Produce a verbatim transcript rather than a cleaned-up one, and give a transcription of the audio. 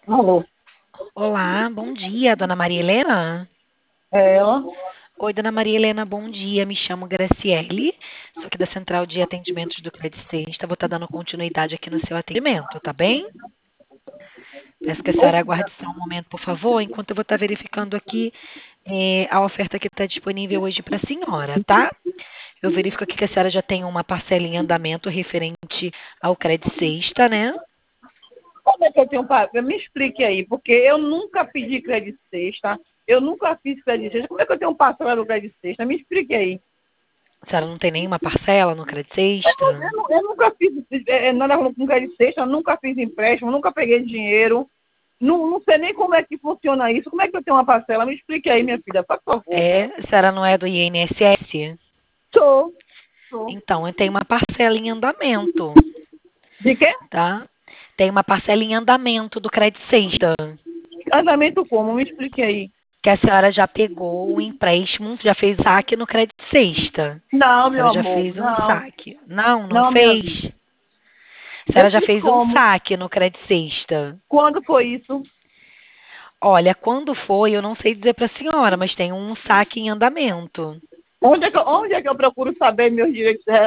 Alô, Olá, bom dia, dona Maria Helena. é ela? Oi, dona Maria Helena, bom dia. Me chamo Graciele, sou aqui da Central de Atendimentos do Credit Sexta. Vou estar dando continuidade aqui no seu atendimento, tá bem? Peço que a senhora aguarde só um momento, por favor, enquanto eu vou estar verificando aqui eh, a oferta que está disponível hoje para a senhora, tá? Eu verifico aqui que a senhora já tem uma parcela em andamento referente ao Credit Sexta, né? Como é que eu tenho para... Me explique aí, porque eu nunca pedi crédito sexta, eu nunca fiz crédito sexta. Como é que eu tenho parcela do crédito sexta? Me explique aí. A senhora não tem nenhuma parcela no Credit Eu, nu- Sexta? eu nu- eu nunca fiz é, é, nada com crédito sexta, eu nunca fiz empréstimo, nunca peguei dinheiro. Não, não sei nem como é que funciona isso. Como é que eu tenho uma parcela? Me explique aí, minha filha, por favor. É, a senhora não é do I N S S? Sou, sou. Então, eu tenho uma parcela em andamento, De quê? tá? Tem uma parcela em andamento do Credit Sexta, Casamento como? Me explique aí. que a senhora já pegou o empréstimo, já fez saque no Credit Sexta. Não, A meu senhora já amor, fez um não. saque. Não, não Não, minha fez? vida. A Eu senhora já fiz fez um como? saque no Credit Sexta. Quando foi isso? Olha, quando foi, eu não sei dizer para a senhora, mas tem um saque em andamento. Onde é que eu, onde é que eu procuro saber meus direitos